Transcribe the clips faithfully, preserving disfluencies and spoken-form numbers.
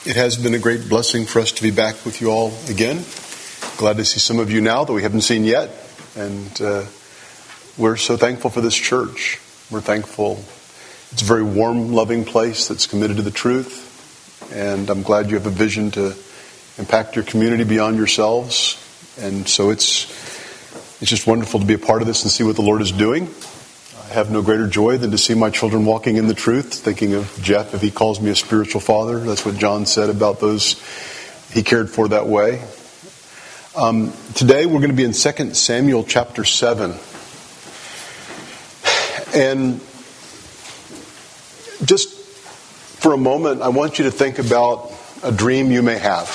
It has been a great blessing for us to be back with you all again. Glad to see some of you now that we haven't seen yet. And uh, we're so thankful for this church. We're thankful. It's a very warm, loving place that's committed to the truth. And I'm glad you have a vision to impact your community beyond yourselves. And so it's it's just wonderful to be a part of this and see what the Lord is doing. I have no greater joy than to see my children walking in the truth. Thinking of Jeff, if he calls me a spiritual father, that's what John said about those he cared for that way. Um, today we're going to be in Second Samuel chapter seven. And just for a moment, I want you to think about a dream you may have.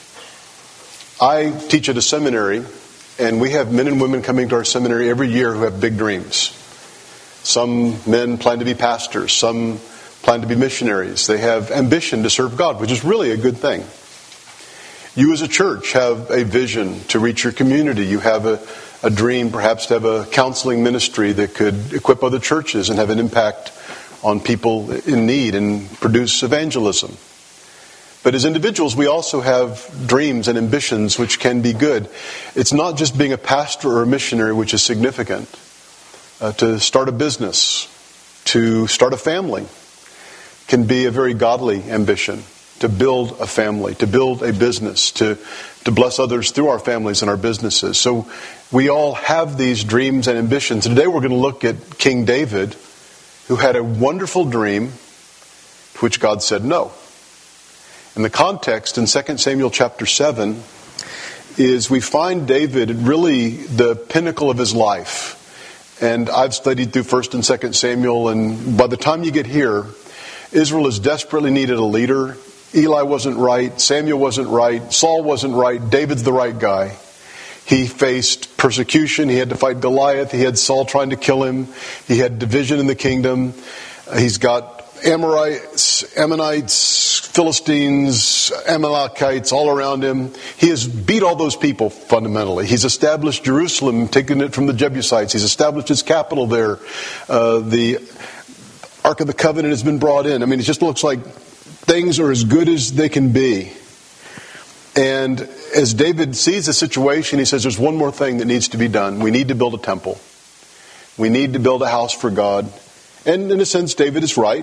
I teach at a seminary, and we have men and women coming to our seminary every year who have big dreams. Some men plan to be pastors. Some plan to be missionaries. They have ambition to serve God, which is really a good thing. You as a church have a vision to reach your community. You have a, a dream perhaps to have a counseling ministry that could equip other churches and have an impact on people in need and produce evangelism. But as individuals, we also have dreams and ambitions which can be good. It's not just being a pastor or a missionary which is significant. Uh, to start a business, to start a family, can be a very godly ambition. To build a family, to build a business, to, to bless others through our families and our businesses. So we all have these dreams and ambitions. Today we're going to look at King David, who had a wonderful dream to which God said no. And the context in Second Samuel chapter seven is we find David really the pinnacle of his life. And I've studied through First and Second Samuel, and by the time you get here, Israel has desperately needed a leader. Eli wasn't right, Samuel wasn't right, Saul wasn't right, David's the right guy. He faced persecution, he had to fight Goliath, he had Saul trying to kill him, he had division in the kingdom, he's got Amorites, Ammonites, Philistines, Amalekites all around him. He has beat all those people fundamentally. He's established Jerusalem, taken it from the Jebusites. He's established his capital there. Uh, the Ark of the Covenant has been brought in. I mean, it just looks like things are as good as they can be. And as David sees the situation, he says there's one more thing that needs to be done. We need to build a temple. We need to build a house for God. And in a sense, David is right.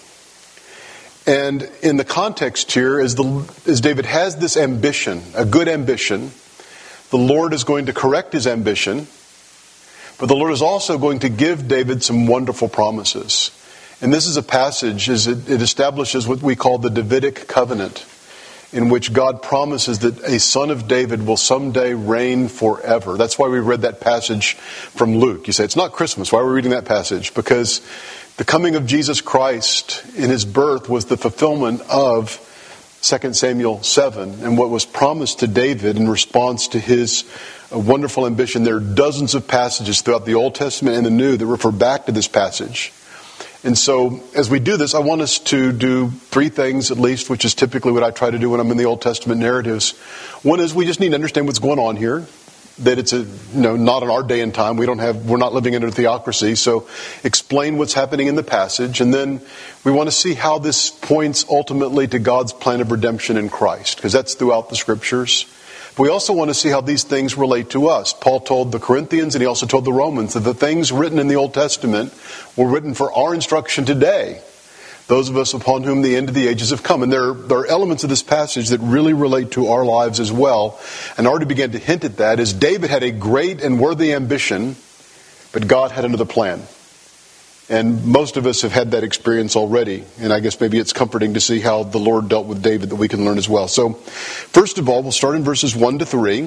And in the context here, as, the, as David has this ambition, a good ambition, the Lord is going to correct his ambition, but the Lord is also going to give David some wonderful promises. And this is a passage, as it, it establishes what we call the Davidic covenant, in which God promises that a son of David will someday reign forever. That's why we read that passage from Luke. You say, it's not Christmas. Why are we reading that passage? Because the coming of Jesus Christ in his birth was the fulfillment of Second Samuel seven and what was promised to David in response to his wonderful ambition. There are dozens of passages throughout the Old Testament and the New that refer back to this passage. And so as we do this, I want us to do three things at least, which is typically what I try to do when I'm in the Old Testament narratives. One is we just need to understand what's going on here. That it's a, you know, not in our day and time. We don't have, we're not living in a theocracy. So explain what's happening in the passage. And then we want to see how this points ultimately to God's plan of redemption in Christ. Because that's throughout the scriptures. But we also want to see how these things relate to us. Paul told the Corinthians and he also told the Romans that the things written in the Old Testament were written for our instruction today. Those of us upon whom the end of the ages have come. And there, there are elements of this passage that really relate to our lives as well. And I already began to hint at that as David had a great and worthy ambition, but God had another plan. And most of us have had that experience already. And I guess maybe it's comforting to see how the Lord dealt with David that we can learn as well. So first of all, we'll start in verses one to three.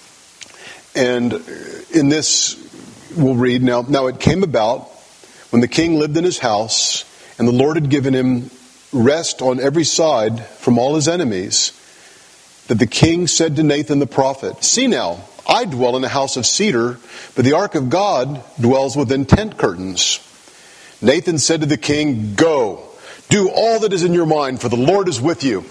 And in this, we'll read, Now, now it came about when the king lived in his house, and the Lord had given him rest on every side from all his enemies, that the king said to Nathan the prophet, See now, I dwell in a house of cedar, but the ark of God dwells within tent curtains. Nathan said to the king, Go, do all that is in your mind, for the Lord is with you.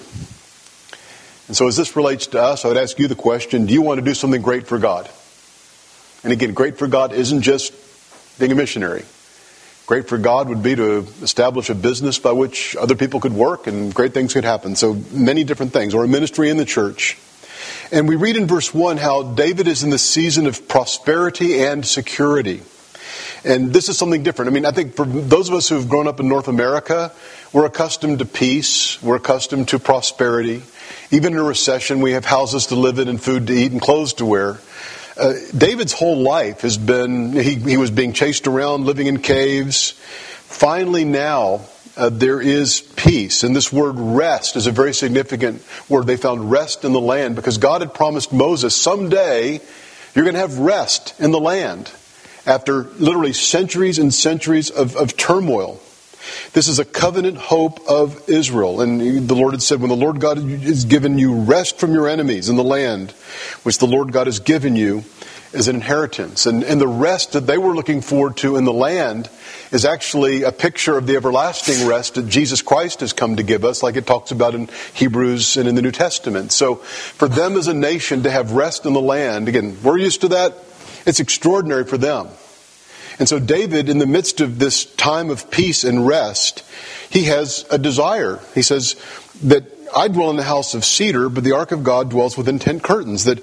And so as this relates to us, I would ask you the question, do you want to do something great for God? And again, great for God isn't just being a missionary. Great for God would be to establish a business by which other people could work and great things could happen. So many different things, or a ministry in the church. And we read in verse one how David is in the season of prosperity and security. And this is something different. I mean, I think for those of us who have grown up in North America, we're accustomed to peace. We're accustomed to prosperity. Even in a recession, we have houses to live in and food to eat and clothes to wear. Uh, David's whole life has been, he, he was being chased around, living in caves. Finally now, uh, there is peace. And this word rest is a very significant word. They found rest in the land because God had promised Moses, someday you're going to have rest in the land. After literally centuries and centuries of, of turmoil. This is a covenant hope of Israel. And the Lord had said, when the Lord God has given you rest from your enemies in the land, which the Lord God has given you as an inheritance. And, and the rest that they were looking forward to in the land is actually a picture of the everlasting rest that Jesus Christ has come to give us, like it talks about in Hebrews and in the New Testament. So for them as a nation to have rest in the land, again, we're used to that. It's extraordinary for them. And so David, in the midst of this time of peace and rest, he has a desire. He says that I dwell in the house of cedar, but the ark of God dwells within tent curtains. That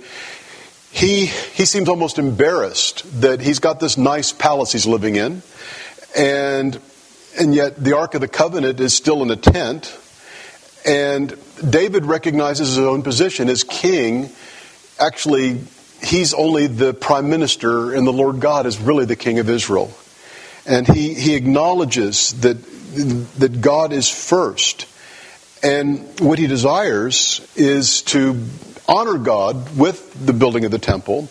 he he seems almost embarrassed that he's got this nice palace he's living in, and and yet the ark of the covenant is still in a tent. And David recognizes his own position as king. Actually, he's only the prime minister, and the Lord God is really the king of Israel. And he, he acknowledges that, that God is first. And what he desires is to honor God with the building of the temple.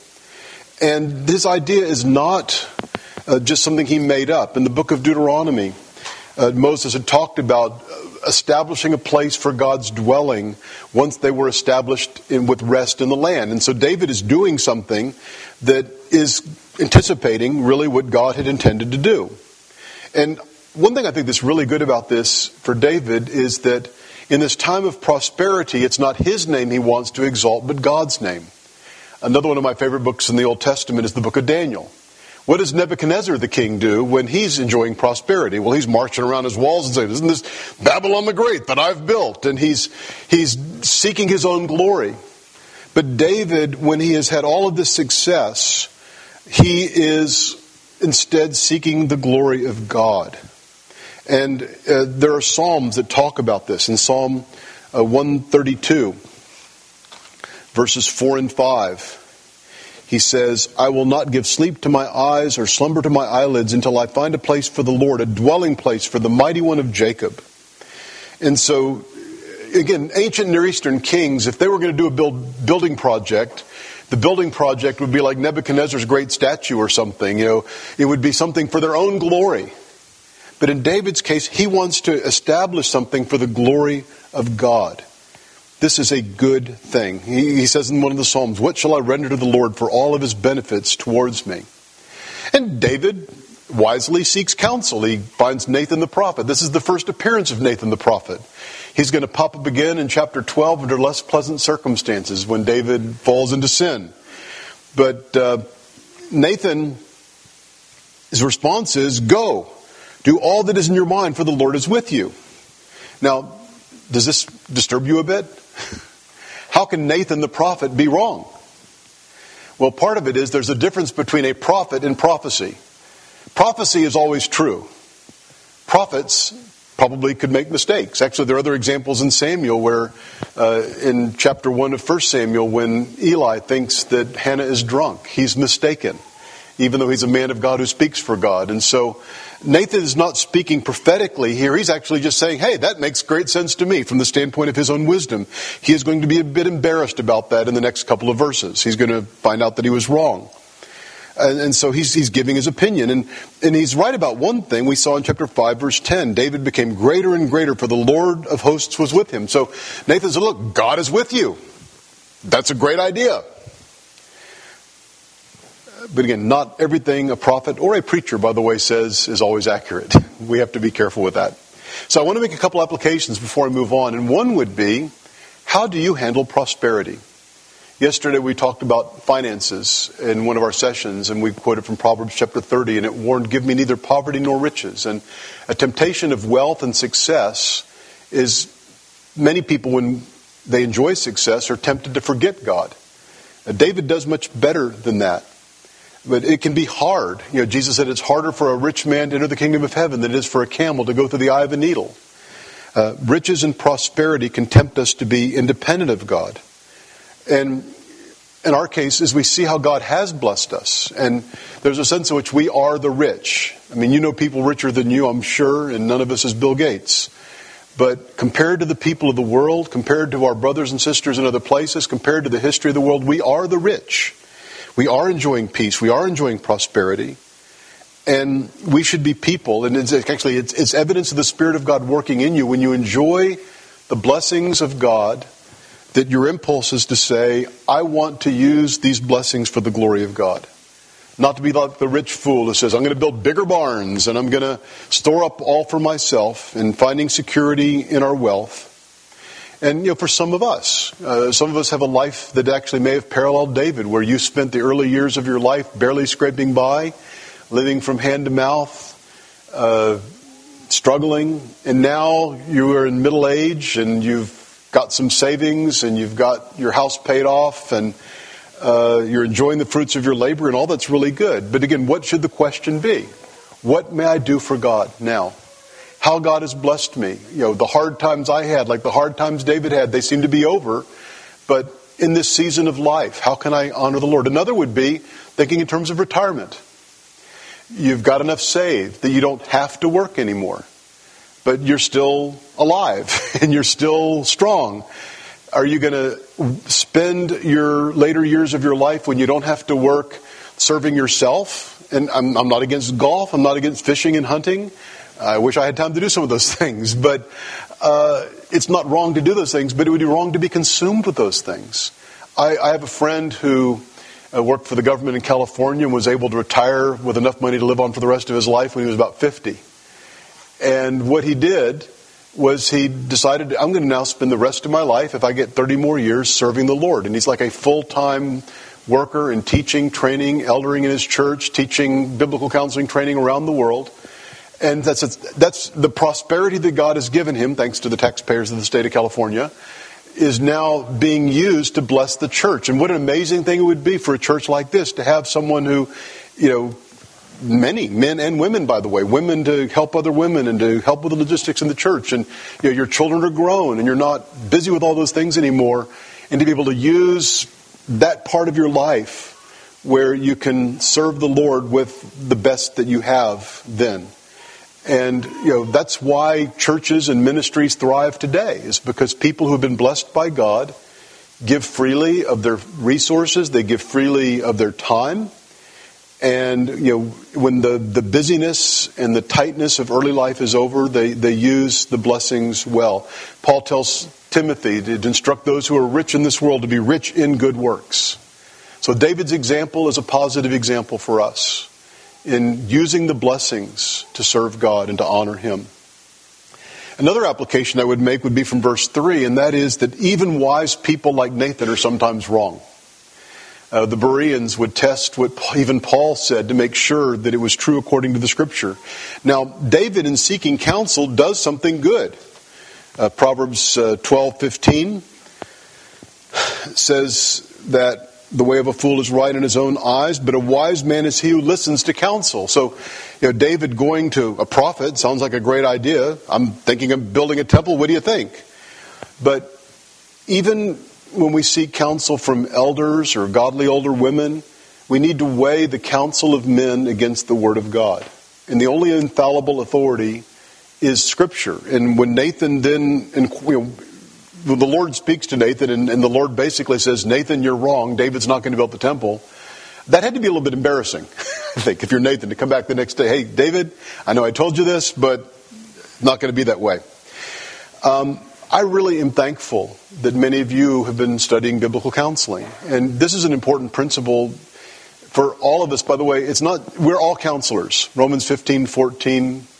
And this idea is not uh, just something he made up. In the book of Deuteronomy, uh, Moses had talked about establishing a place for God's dwelling once they were established in, with rest in the land. And so David is doing something that is anticipating really what God had intended to do. And one thing I think that's really good about this for David is that in this time of prosperity, it's not his name he wants to exalt, but God's name. Another one of my favorite books in the Old Testament is the book of Daniel. What does Nebuchadnezzar the king do when he's enjoying prosperity? Well, he's marching around his walls and saying, isn't this Babylon the Great that I've built? And he's he's seeking his own glory. But David, when he has had all of this success, he is instead seeking the glory of God. And uh, there are Psalms that talk about this. In Psalm uh, one thirty-two, verses four and five, he says, I will not give sleep to my eyes or slumber to my eyelids until I find a place for the Lord, a dwelling place for the mighty one of Jacob. And so, again, ancient Near Eastern kings, if they were going to do a build, building project, the building project would be like Nebuchadnezzar's great statue or something. You know, it would be something for their own glory. But in David's case, he wants to establish something for the glory of God. This is a good thing. He, he says in one of the Psalms, what shall I render to the Lord for all of his benefits towards me? And David wisely seeks counsel. He finds Nathan the prophet. This is the first appearance of Nathan the prophet. He's going to pop up again in chapter twelve under less pleasant circumstances when David falls into sin. But uh, Nathan, his response is, go, do all that is in your mind, for the Lord is with you. Now, does this disturb you a bit? How can Nathan the prophet be wrong? Well, part of it is there's a difference between a prophet and prophecy. Prophecy is always true. Prophets probably could make mistakes. Actually, there are other examples in Samuel where, uh, in chapter one of First Samuel, when Eli thinks that Hannah is drunk, he's mistaken, even though he's a man of God who speaks for God. And so Nathan is not speaking prophetically here. He's actually just saying, hey, that makes great sense to me from the standpoint of his own wisdom. He is going to be a bit embarrassed about that in the next couple of verses. He's going to find out that he was wrong. And, and so he's, he's giving his opinion. And, and he's right about one thing we saw in chapter five, verse ten. David became greater and greater, for the Lord of hosts was with him. So Nathan said, look, God is with you. That's a great idea. But again, not everything a prophet or a preacher, by the way, says is always accurate. We have to be careful with that. So I want to make a couple applications before I move on. And one would be, how do you handle prosperity? Yesterday we talked about finances in one of our sessions, and we quoted from Proverbs chapter thirty, and it warned, give me neither poverty nor riches. And a temptation of wealth and success is many people, when they enjoy success, are tempted to forget God. Now, David does much better than that. But it can be hard. You know, Jesus said it's harder for a rich man to enter the kingdom of heaven than it is for a camel to go through the eye of a needle. Uh, riches and prosperity can tempt us to be independent of God. And in our case, as we see how God has blessed us, and there's a sense in which we are the rich. I mean, you know people richer than you, I'm sure, and none of us is Bill Gates. But compared to the people of the world, compared to our brothers and sisters in other places, compared to the history of the world, we are the rich. We are enjoying peace. We are enjoying prosperity. And we should be people, and it's actually it's, it's evidence of the Spirit of God working in you when you enjoy the blessings of God, that your impulse is to say, I want to use these blessings for the glory of God. Not to be like the rich fool who says, I'm going to build bigger barns and I'm going to store up all for myself, and finding security in our wealth. And, you know, for some of us, uh, some of us have a life that actually may have paralleled David, where you spent the early years of your life barely scraping by, living from hand to mouth, uh, struggling. And now you are in middle age and you've got some savings and you've got your house paid off and uh, you're enjoying the fruits of your labor, and all that's really good. But again, what should the question be? What may I do for God now? How God has blessed me. You know, the hard times I had, like the hard times David had, they seem to be over. But in this season of life, how can I honor the Lord? Another would be thinking in terms of retirement. You've got enough saved that you don't have to work anymore. But you're still alive and you're still strong. Are you going to spend your later years of your life when you don't have to work serving yourself? And I'm, I'm not against golf. I'm not against fishing and hunting. I wish I had time to do some of those things, but uh, it's not wrong to do those things, but it would be wrong to be consumed with those things. I, I have a friend who uh, worked for the government in California and was able to retire with enough money to live on for the rest of his life when he was about fifty. And what he did was he decided, I'm going to now spend the rest of my life, if I get thirty more years, serving the Lord. And he's like a full-time worker in teaching, training, eldering in his church, teaching biblical counseling training around the world. And that's that's the prosperity that God has given him, thanks to the taxpayers of the state of California, is now being used to bless the church. And what an amazing thing it would be for a church like this to have someone who, you know, many men and women, by the way, women to help other women and to help with the logistics in the church. And you know, your children are grown and you're not busy with all those things anymore. And to be able to use that part of your life where you can serve the Lord with the best that you have then. And, you know, that's why churches and ministries thrive today, is because people who have been blessed by God give freely of their resources, they give freely of their time. And, you know, when the, the busyness and the tightness of early life is over, they, they use the blessings well. Paul tells Timothy to instruct those who are rich in this world to be rich in good works. So David's example is a positive example for us in using the blessings to serve God and to honor Him. Another application I would make would be from verse three, and that is that even wise people like Nathan are sometimes wrong. Uh, the Bereans would test what even Paul said to make sure that it was true according to the Scripture. Now, David, in seeking counsel, does something good. Uh, Proverbs uh, twelve fifteen says that the way of a fool is right in his own eyes, but a wise man is he who listens to counsel. So, you know, David going to a prophet sounds like a great idea. I'm thinking of building a temple. What do you think? But even when we seek counsel from elders or godly older women, we need to weigh the counsel of men against the Word of God. And the only infallible authority is Scripture. And when Nathan then, you know, the Lord speaks to Nathan, and, and the Lord basically says, Nathan, you're wrong. David's not going to build the temple. That had to be a little bit embarrassing, I think, if you're Nathan, to come back the next day. Hey, David, I know I told you this, but it's not going to be that way. Um, I really am thankful that many of you have been studying biblical counseling. And this is an important principle for all of us. By the way, it's not, we're all counselors. Romans fifteen fourteen,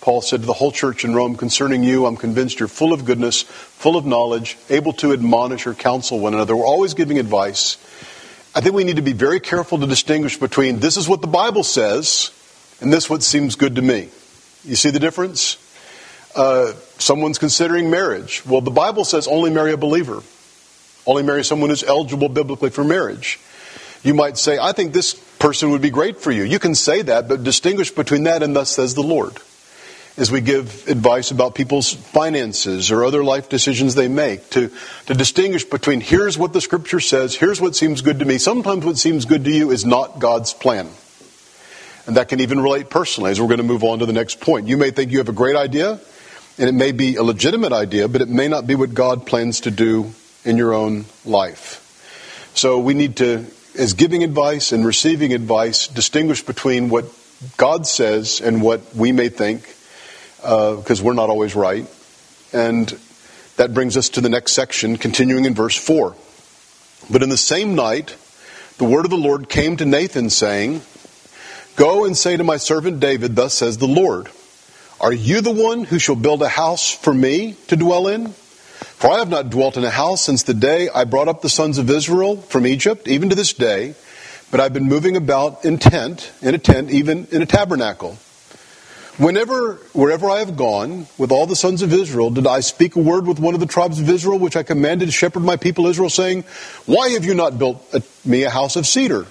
Paul said to the whole church in Rome, concerning you, I'm convinced you're full of goodness, full of knowledge, able to admonish or counsel one another. We're always giving advice. I think we need to be very careful to distinguish between this is what the Bible says and this what seems good to me. You see the difference? Uh, someone's considering marriage. Well, the Bible says only marry a believer. Only marry someone who's eligible biblically for marriage. You might say, I think this person would be great for you. You can say that, but distinguish between that and thus says the Lord. As we give advice about people's finances or other life decisions they make, to, to distinguish between here's what the Scripture says, here's what seems good to me. Sometimes what seems good to you is not God's plan. And that can even relate personally as we're going to move on to the next point. You may think you have a great idea, and it may be a legitimate idea, but it may not be what God plans to do in your own life. So we need to, as giving advice and receiving advice, distinguish between what God says and what we may think, because uh, we're not always right. And that brings us to the next section, continuing in verse four. But in the same night, the word of the Lord came to Nathan, saying, Go and say to my servant David, thus says the Lord, Are you the one who shall build a house for me to dwell in? For I have not dwelt in a house since the day I brought up the sons of Israel from Egypt, even to this day, but I've been moving about in tent, in a tent, even in a tabernacle. Whenever, wherever I have gone with all the sons of Israel, did I speak a word with one of the tribes of Israel, which I commanded to shepherd my people Israel, saying, Why have you not built a, me a house of cedar?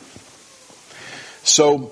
So,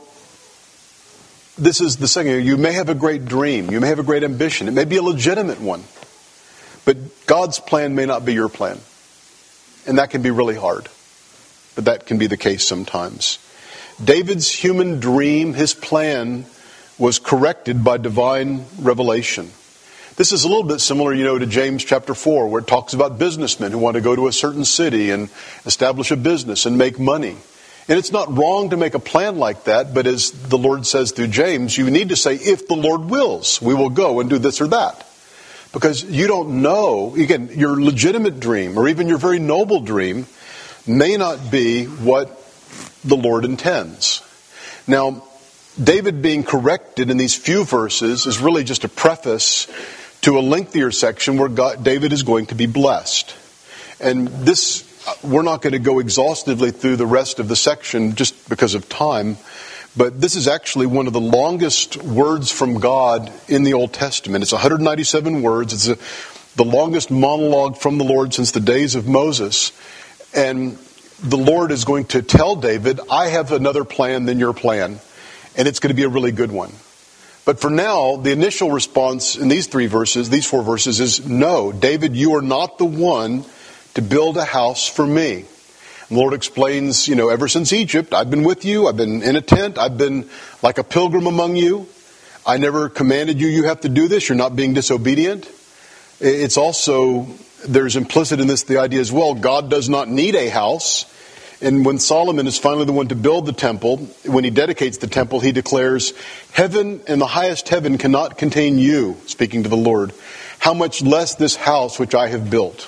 this is the second. You may have a great dream. You may have a great ambition. It may be a legitimate one. But God's plan may not be your plan. And that can be really hard. But that can be the case sometimes. David's human dream, his plan, was corrected by divine revelation. This is a little bit similar, you know, to James chapter four, where it talks about businessmen who want to go to a certain city and establish a business and make money. And it's not wrong to make a plan like that, but as the Lord says through James, you need to say, if the Lord wills, we will go and do this or that. Because you don't know, again, your legitimate dream or even your very noble dream may not be what the Lord intends. Now, David being corrected in these few verses is really just a preface to a lengthier section where God, David is going to be blessed. And this, we're not going to go exhaustively through the rest of the section just because of time. But this is actually one of the longest words from God in the Old Testament. It's one hundred ninety-seven words. It's a, the longest monologue from the Lord since the days of Moses. And the Lord is going to tell David, I have another plan than your plan. And it's going to be a really good one. But for now, the initial response in these three verses, these four verses, is no, David, you are not the one to build a house for me. The Lord explains, you know, ever since Egypt, I've been with you. I've been in a tent. I've been like a pilgrim among you. I never commanded you, you have to do this. You're not being disobedient. It's also, there's implicit in this the idea as well, God does not need a house. And when Solomon is finally the one to build the temple, when he dedicates the temple, he declares, heaven and the highest heaven cannot contain you, speaking to the Lord. How much less this house which I have built.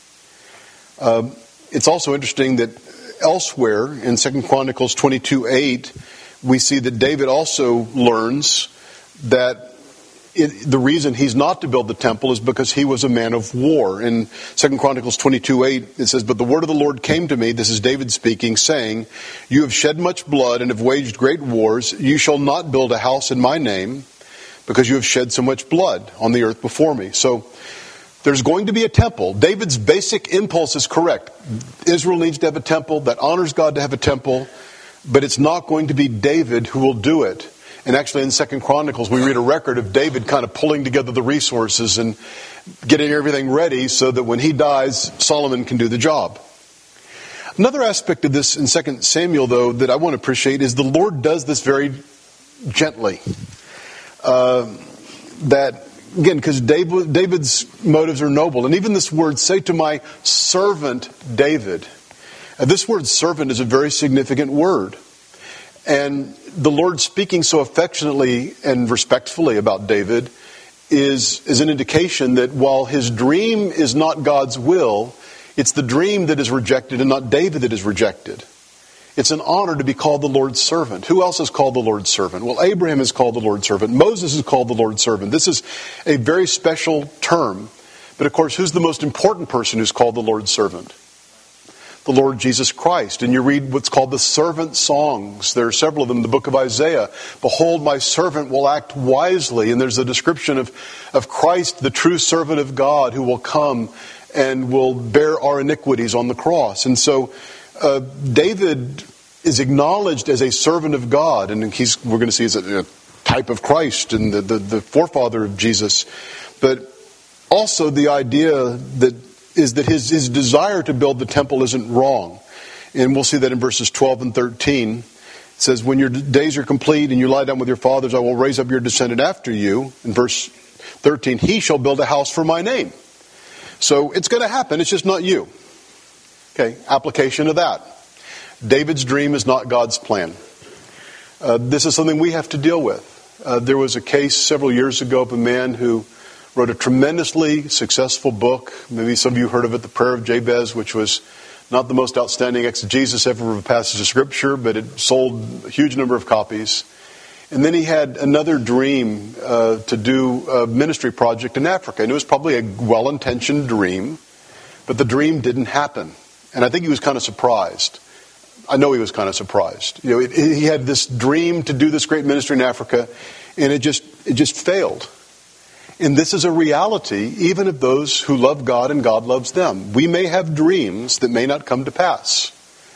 Uh, It's also interesting that elsewhere in Second Chronicles twenty-two eight, we see that David also learns that it, the reason he's not to build the temple is because he was a man of war. In Second Chronicles twenty-two eight, it says, But the word of the Lord came to me, this is David speaking, saying, You have shed much blood and have waged great wars. You shall not build a house in my name, because you have shed so much blood on the earth before me. So, there's going to be a temple. David's basic impulse is correct. Israel needs to have a temple that honors God to have a temple, but it's not going to be David who will do it. And actually in Second Chronicles, we read a record of David kind of pulling together the resources and getting everything ready so that when he dies, Solomon can do the job. Another aspect of this in Second Samuel, though, that I want to appreciate is the Lord does this very gently. Uh, that... Again, because David, David's motives are noble. And even this word, say to my servant David. Uh, this word servant is a very significant word. And the Lord speaking so affectionately and respectfully about David is, is an indication that while his dream is not God's will, it's the dream that is rejected and not David that is rejected. It's an honor to be called the Lord's servant. Who else is called the Lord's servant? Well, Abraham is called the Lord's servant. Moses is called the Lord's servant. This is a very special term. But of course, who's the most important person who's called the Lord's servant? The Lord Jesus Christ. And you read what's called the servant songs. There are several of them in the book of Isaiah. Behold, my servant will act wisely. And there's a description of, of Christ, the true servant of God, who will come and will bear our iniquities on the cross. And so uh, David is acknowledged as a servant of God. And he's, we're going to see, as a, a type of Christ and the, the, the forefather of Jesus. But also the idea that is that his, his desire to build the temple isn't wrong. And we'll see that in verses twelve and thirteen. It says, when your days are complete and you lie down with your fathers, I will raise up your descendant after you. In verse thirteen, he shall build a house for my name. So it's going to happen. It's just not you. Okay, application of that. David's dream is not God's plan. Uh, this is something we have to deal with. Uh, there was a case several years ago of a man who wrote a tremendously successful book. Maybe some of you heard of it, The Prayer of Jabez, which was not the most outstanding exegesis ever of a passage of Scripture, but it sold a huge number of copies. And then he had another dream uh, to do a ministry project in Africa. And it was probably a well-intentioned dream, but the dream didn't happen. And I think he was kind of surprised. I know he was kind of surprised. You know, it, it, he had this dream to do this great ministry in Africa, and it just it just failed. And this is a reality, even of those who love God and God loves them. We may have dreams that may not come to pass.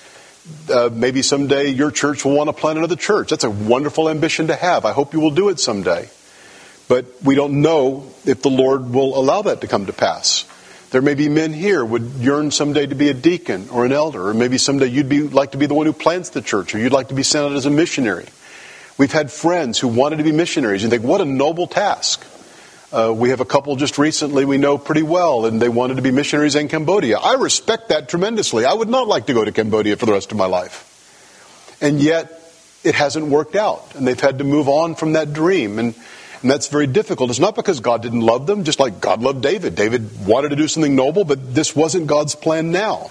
Uh, maybe someday your church will want to plant another church. That's a wonderful ambition to have. I hope you will do it someday. But we don't know if the Lord will allow that to come to pass. There may be men here who would yearn someday to be a deacon or an elder, or maybe someday you'd be like to be the one who plants the church, or you'd like to be sent out as a missionary. We've had friends who wanted to be missionaries and think, what a noble task. Uh, we have a couple just recently we know pretty well, and they wanted to be missionaries in Cambodia. I respect that tremendously. I would not like to go to Cambodia for the rest of my life. And yet, it hasn't worked out, and they've had to move on from that dream, and, and that's very difficult. It's not because God didn't love them, just like God loved David. David wanted to do something noble, but this wasn't God's plan now.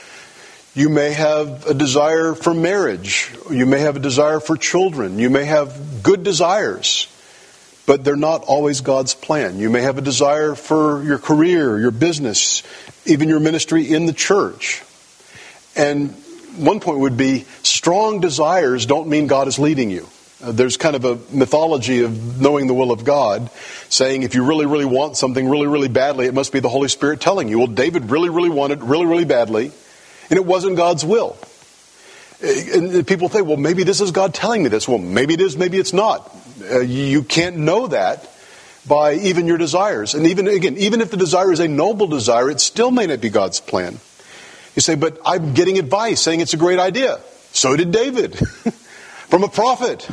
You may have a desire for marriage. You may have a desire for children. You may have good desires, but they're not always God's plan. You may have a desire for your career, your business, even your ministry in the church. And one point would be, strong desires don't mean God is leading you. Uh, there's kind of a mythology of knowing the will of God, saying if you really, really want something really, really badly, it must be the Holy Spirit telling you. Well, David really, really wanted really, really badly, and it wasn't God's will. And people think, well, maybe this is God telling me this. Well, maybe it is, maybe it's not. Uh, you can't know that by even your desires. And even, again, even if the desire is a noble desire, it still may not be God's plan. You say, but I'm getting advice saying it's a great idea. So did David from a prophet.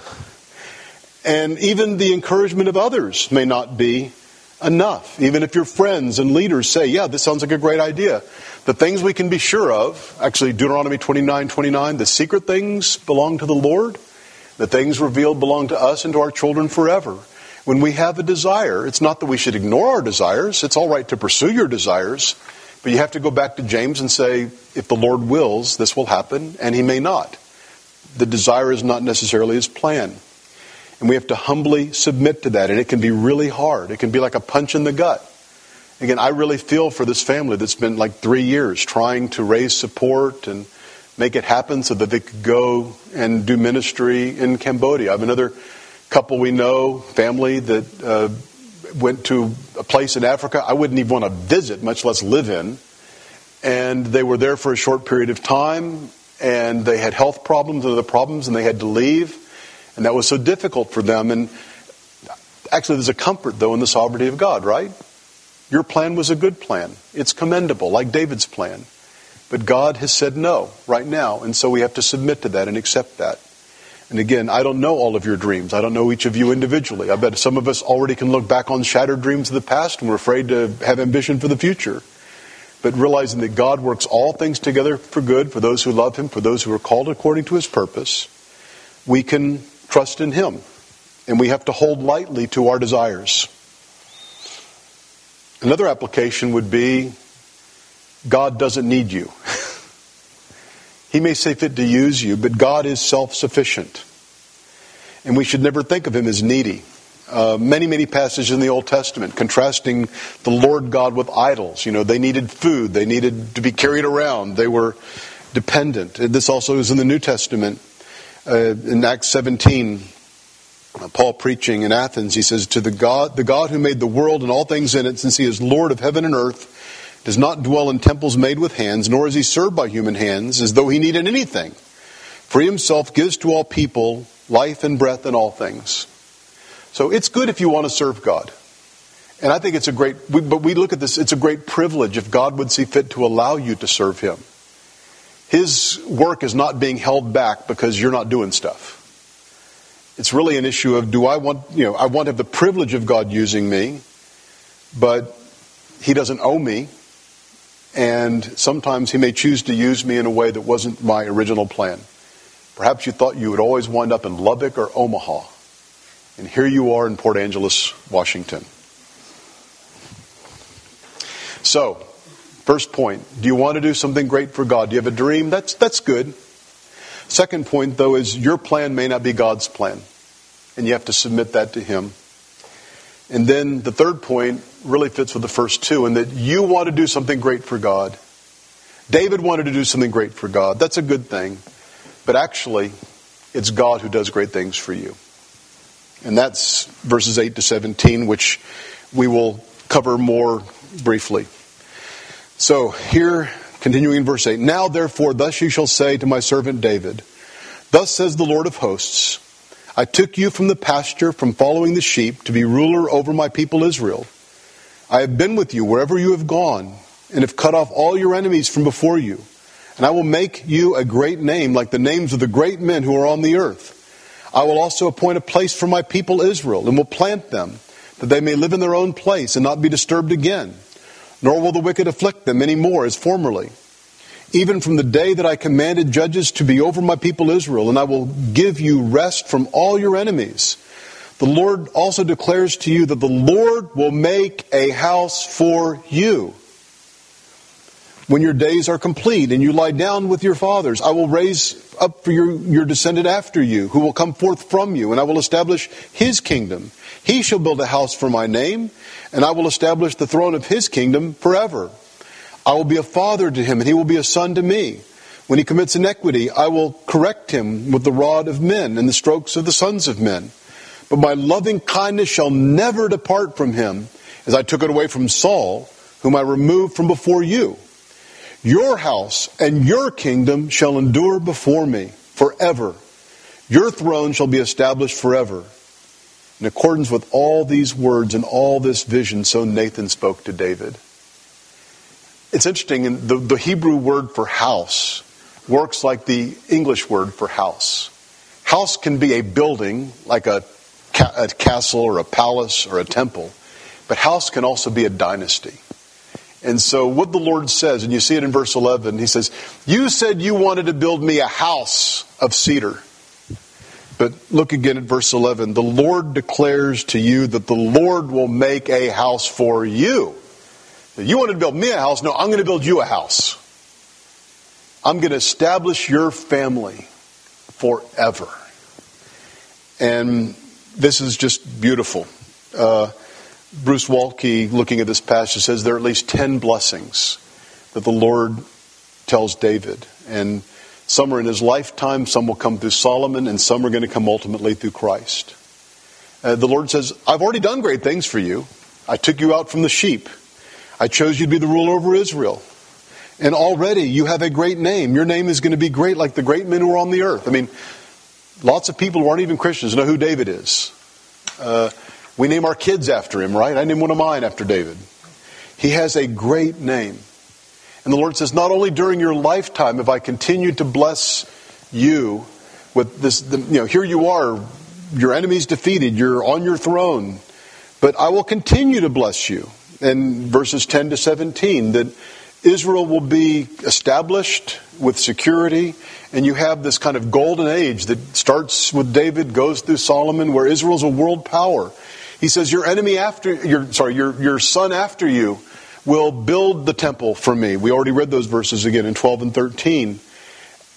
And even the encouragement of others may not be enough. Even if your friends and leaders say, yeah, this sounds like a great idea. The things we can be sure of, actually Deuteronomy twenty-nine twenty-nine, the secret things belong to the Lord. The things revealed belong to us and to our children forever. When we have a desire, it's not that we should ignore our desires. It's all right to pursue your desires. But you have to go back to James and say, if the Lord wills, this will happen, and He may not. The desire is not necessarily His plan. And we have to humbly submit to that. And it can be really hard. It can be like a punch in the gut. Again, I really feel for this family that's been like three years trying to raise support and make it happen so that they could go and do ministry in Cambodia. I have another couple we know, family, that uh, went to a place in Africa I wouldn't even want to visit, much less live in. And they were there for a short period of time, and they had health problems and other problems, and they had to leave. And that was so difficult for them. And actually, there's a comfort, though, in the sovereignty of God, right? Your plan was a good plan. It's commendable, like David's plan. But God has said no right now, and so we have to submit to that and accept that. And again, I don't know all of your dreams. I don't know each of you individually. I bet some of us already can look back on shattered dreams of the past, and we're afraid to have ambition for the future. But realizing that God works all things together for good for those who love Him, for those who are called according to His purpose, we can trust in Him. And we have to hold lightly to our desires. Another application would be, God doesn't need you. He may say fit to use you, but God is self-sufficient. And we should never think of him as needy. Uh, many, many passages in the Old Testament contrasting the Lord God with idols. You know, they needed food. They needed to be carried around. They were dependent. This also is in the New Testament. Uh, in Acts seventeen, uh, Paul preaching in Athens, he says, to the God, the God who made the world and all things in it, since he is Lord of heaven and earth, does not dwell in temples made with hands, nor is he served by human hands, as though he needed anything. For he himself gives to all people life and breath and all things. So it's good if you want to serve God. And I think it's a great, we, but we look at this, it's a great privilege if God would see fit to allow you to serve him. His work is not being held back because you're not doing stuff. It's really an issue of, do I want, you know, I want to have the privilege of God using me, but he doesn't owe me. And sometimes he may choose to use me in a way that wasn't my original plan. Perhaps you thought you would always wind up in Lubbock or Omaha. And here you are in Port Angeles, Washington. So, first point, do you want to do something great for God? Do you have a dream? That's that's good. Second point, though, is your plan may not be God's plan. And you have to submit that to him. And then the third point really fits with the first two, in that you want to do something great for God. David wanted to do something great for God. That's a good thing. But actually, it's God who does great things for you. And that's verses eight to seventeen, which we will cover more briefly. So here, continuing in verse eight, now therefore thus you shall say to my servant David, thus says the Lord of hosts, I took you from the pasture, from following the sheep, to be ruler over my people Israel. I have been with you wherever you have gone, and have cut off all your enemies from before you. And I will make you a great name, like the names of the great men who are on the earth. I will also appoint a place for my people Israel, and will plant them, that they may live in their own place, and not be disturbed again. Nor will the wicked afflict them any more as formerly. Even from the day that I commanded judges to be over my people Israel, and I will give you rest from all your enemies. The Lord also declares to you that the Lord will make a house for you. When your days are complete and you lie down with your fathers, I will raise up for your, your descendant after you, who will come forth from you, and I will establish his kingdom. He shall build a house for my name, and I will establish the throne of his kingdom forever. I will be a father to him, and he will be a son to me. When he commits iniquity, I will correct him with the rod of men and the strokes of the sons of men. But my loving kindness shall never depart from him, as I took it away from Saul, whom I removed from before you. Your house and your kingdom shall endure before me forever. Your throne shall be established forever. In accordance with all these words and all this vision, so Nathan spoke to David. It's interesting, the, the Hebrew word for house works like the English word for house. House can be a building, like a, ca- a castle or a palace or a temple. But house can also be a dynasty. And so what the Lord says, and you see it in verse eleven, he says, you said you wanted to build me a house of cedar. But look again at verse eleven. The Lord declares to you that the Lord will make a house for you. You wanted to build me a house. No, I'm going to build you a house. I'm going to establish your family forever. And this is just beautiful. Uh, Bruce Waltke, looking at this passage, says there are at least ten blessings that the Lord tells David. And some are in his lifetime, some will come through Solomon, and some are going to come ultimately through Christ. Uh, the Lord says, I've already done great things for you. I took you out from the sheep. I chose you to be the ruler over Israel. And already you have a great name. Your name is going to be great like the great men who are on the earth. I mean, lots of people who aren't even Christians know who David is. Uh, we name our kids after him, right? I named one of mine after David. He has a great name. And the Lord says, not only during your lifetime have I continued to bless you with this, the, you know, here you are, your enemy's defeated, you're on your throne, but I will continue to bless you. And verses ten to seventeen, that Israel will be established with security, and you have this kind of golden age that starts with David, goes through Solomon, where Israel's a world power. He says, your enemy after, your sorry, your your son after you will build the temple for me. We already read those verses again in twelve and thirteen.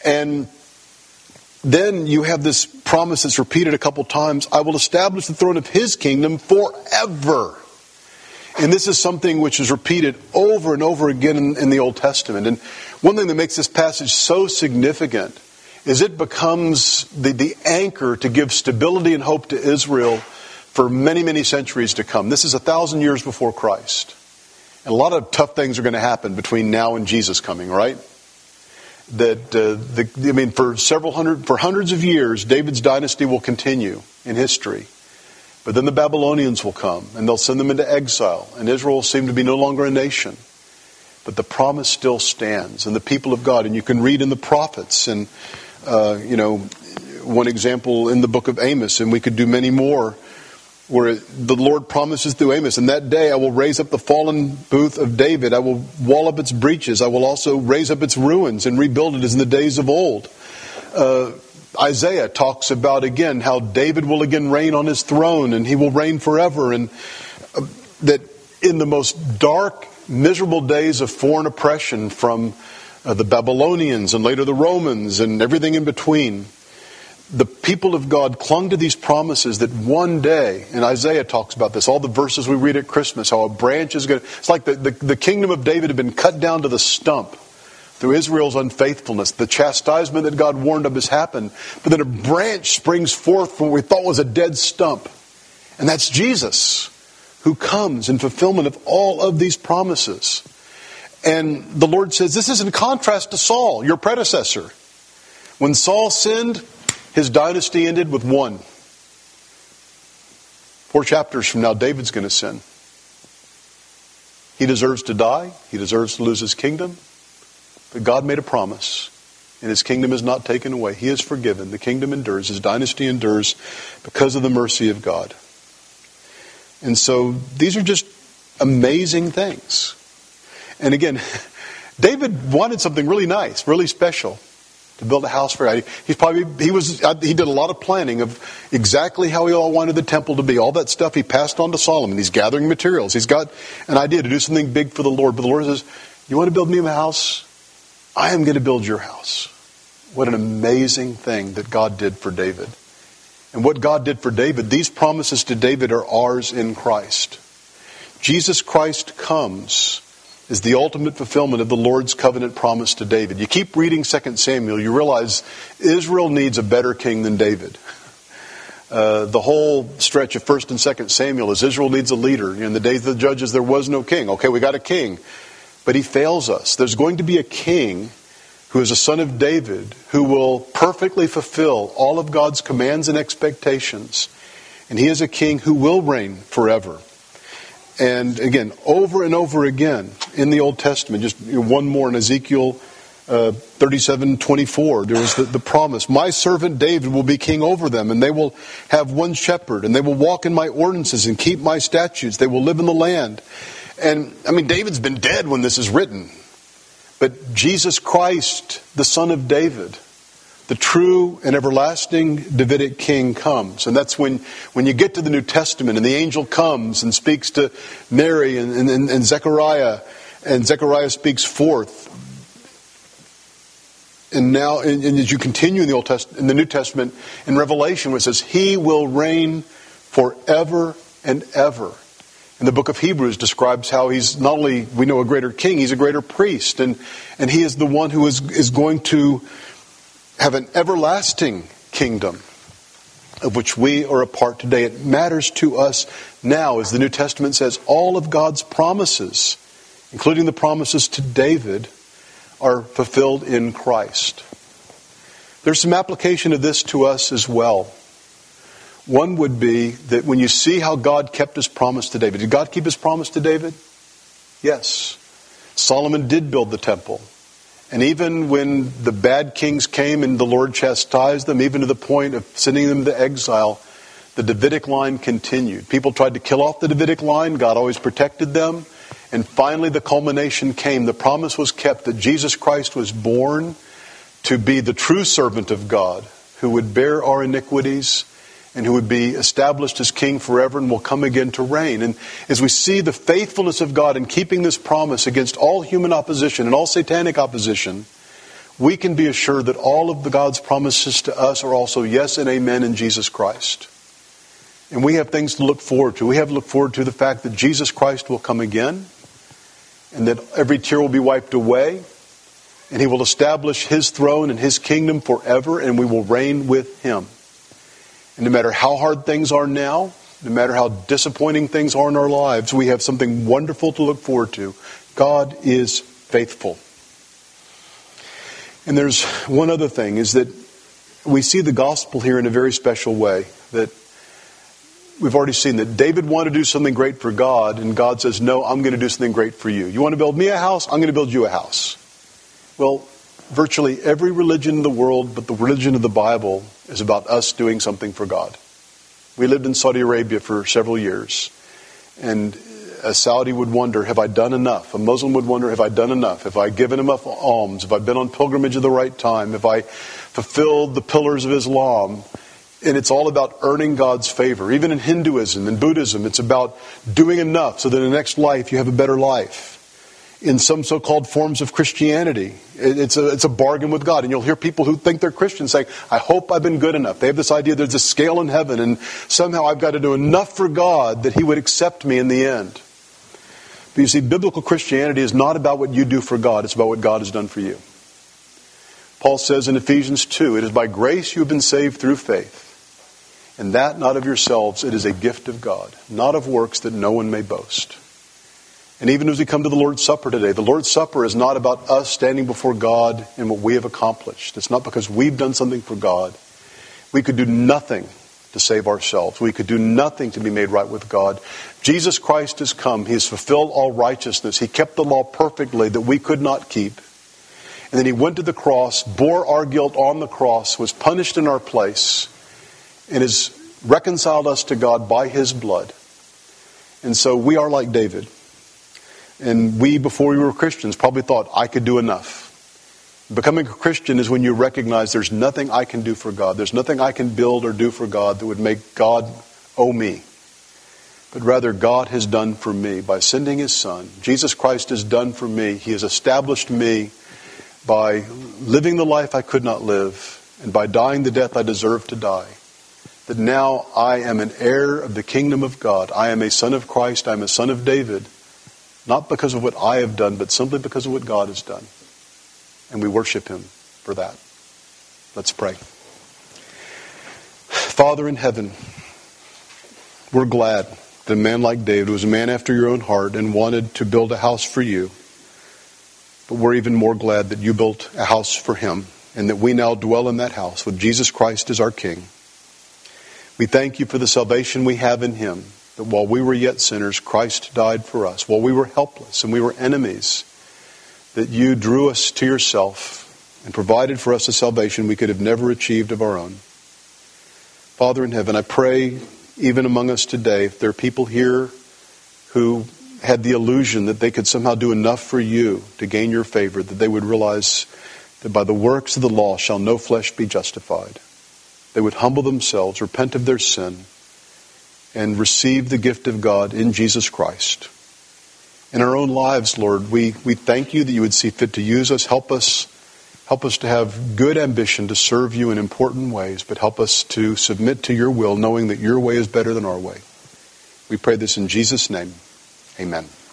And then you have this promise that's repeated a couple times. I will establish the throne of his kingdom forever. And this is something which is repeated over and over again in, in the Old Testament. And one thing that makes this passage so significant is it becomes the, the anchor to give stability and hope to Israel for many, many centuries to come. This is a thousand years before Christ. And a lot of tough things are going to happen between now and Jesus coming, right? That, uh, the, I mean, for several hundred, for hundreds of years, David's dynasty will continue in history. But then the Babylonians will come, and they'll send them into exile, and Israel will seem to be no longer a nation. But the promise still stands, and the people of God, and you can read in the prophets, and, uh, you know, one example in the book of Amos, and we could do many more, where the Lord promises through Amos, in that day I will raise up the fallen booth of David, I will wall up its breaches, I will also raise up its ruins and rebuild it as in the days of old. Uh, Isaiah talks about again how David will again reign on his throne and he will reign forever, and uh, that in the most dark, miserable days of foreign oppression from uh, the Babylonians and later the Romans and everything in between, the people of God clung to these promises that one day, and Isaiah talks about this, all the verses we read at Christmas, how a branch is going to, it's like the, the, the kingdom of David had been cut down to the stump through Israel's unfaithfulness. The chastisement that God warned of has happened. But then a branch springs forth from what we thought was a dead stump. And that's Jesus, who comes in fulfillment of all of these promises. And the Lord says, this is in contrast to Saul, your predecessor. When Saul sinned, his dynasty ended with one. Four chapters from now, David's going to sin. He deserves to die. He deserves to lose his kingdom. But God made a promise, and his kingdom is not taken away. He is forgiven. The kingdom endures. His dynasty endures because of the mercy of God. And so these are just amazing things. And again, David wanted something really nice, really special, to build a house for God. He's probably he was he did a lot of planning of exactly how he all wanted the temple to be. All that stuff he passed on to Solomon. He's gathering materials. He's got an idea to do something big for the Lord. But the Lord says, "You want to build me a house? I am going to build your house." What an amazing thing that God did for David. And what God did for David, these promises to David are ours in Christ. Jesus Christ comes as the ultimate fulfillment of the Lord's covenant promise to David. You keep reading Second Samuel, you realize Israel needs a better king than David. Uh, the whole stretch of First and Second Samuel is Israel needs a leader. In the days of the judges, there was no king. Okay, we got a king. But he fails us. There's going to be a king who is a son of David who will perfectly fulfill all of God's commands and expectations. And he is a king who will reign forever. And again, over and over again in the Old Testament, just you know, one more in Ezekiel uh, thirty-seven twenty-four, there was the, the promise, my servant David will be king over them, and they will have one shepherd, and they will walk in my ordinances and keep my statutes. They will live in the land. And, I mean, David's been dead when this is written. But Jesus Christ, the Son of David, the true and everlasting Davidic king comes. And that's when, when you get to the New Testament and the angel comes and speaks to Mary and, and, and Zechariah, and Zechariah speaks forth. And now, and, and as you continue in the Old Testament, in the New Testament, in Revelation, where it says, He will reign forever and ever. And the book of Hebrews describes how he's not only, we know, a greater king, he's a greater priest. And, and he is the one who is, is going to have an everlasting kingdom of which we are a part today. It matters to us now, as the New Testament says, all of God's promises, including the promises to David, are fulfilled in Christ. There's some application of this to us as well. One would be that when you see how God kept His promise to David. Did God keep His promise to David? Yes. Solomon did build the temple. And even when the bad kings came and the Lord chastised them, even to the point of sending them to exile, the Davidic line continued. People tried to kill off the Davidic line. God always protected them. And finally the culmination came. The promise was kept that Jesus Christ was born to be the true servant of God, who would bear our iniquities and who would be established as king forever and will come again to reign. And as we see the faithfulness of God in keeping this promise against all human opposition and all satanic opposition, we can be assured that all of the God's promises to us are also yes and amen in Jesus Christ. And we have things to look forward to. We have to look forward to the fact that Jesus Christ will come again, and that every tear will be wiped away, and He will establish His throne and His kingdom forever, and we will reign with Him. And no matter how hard things are now, no matter how disappointing things are in our lives, we have something wonderful to look forward to. God is faithful. And there's one other thing, is that we see the gospel here in a very special way. That we've already seen that David wanted to do something great for God, and God says, no, I'm going to do something great for you. You want to build me a house? I'm going to build you a house. Well, virtually every religion in the world, but the religion of the Bible, is about us doing something for God. We lived in Saudi Arabia for several years, and a Saudi would wonder, have I done enough? A Muslim would wonder, have I done enough? Have I given enough alms? Have I been on pilgrimage at the right time? Have I fulfilled the pillars of Islam? And it's all about earning God's favor. Even in Hinduism and Buddhism, it's about doing enough so that in the next life you have a better life. In some so-called forms of Christianity, it's a, it's a bargain with God. And you'll hear people who think they're Christians saying, I hope I've been good enough. They have this idea there's a scale in heaven, and somehow I've got to do enough for God that He would accept me in the end. But you see, biblical Christianity is not about what you do for God. It's about what God has done for you. Paul says in Ephesians two, it is by grace you have been saved through faith. And that not of yourselves, it is a gift of God, not of works that no one may boast. And even as we come to the Lord's Supper today, the Lord's Supper is not about us standing before God and what we have accomplished. It's not because we've done something for God. We could do nothing to save ourselves. We could do nothing to be made right with God. Jesus Christ has come. He has fulfilled all righteousness. He kept the law perfectly that we could not keep. And then He went to the cross, bore our guilt on the cross, was punished in our place, and has reconciled us to God by His blood. And so we are like David. And we, before we were Christians, probably thought, I could do enough. Becoming a Christian is when you recognize there's nothing I can do for God. There's nothing I can build or do for God that would make God owe me. But rather, God has done for me by sending His Son. Jesus Christ has done for me. He has established me by living the life I could not live, and by dying the death I deserve to die. That now I am an heir of the kingdom of God. I am a son of Christ. I am a son of David. Not because of what I have done, but simply because of what God has done. And we worship Him for that. Let's pray. Father in heaven, we're glad that a man like David was a man after your own heart and wanted to build a house for you. But we're even more glad that you built a house for Him, and that we now dwell in that house with Jesus Christ as our King. We thank you for the salvation we have in Him, that while we were yet sinners, Christ died for us. While we were helpless and we were enemies, that you drew us to yourself and provided for us a salvation we could have never achieved of our own. Father in heaven, I pray even among us today, if there are people here who had the illusion that they could somehow do enough for you to gain your favor, that they would realize that by the works of the law shall no flesh be justified. They would humble themselves, repent of their sin, and receive the gift of God in Jesus Christ. In our own lives, Lord, we, we thank you that you would see fit to use us. Help us, help us to have good ambition to serve you in important ways, but help us to submit to your will, knowing that your way is better than our way. We pray this in Jesus' name. Amen.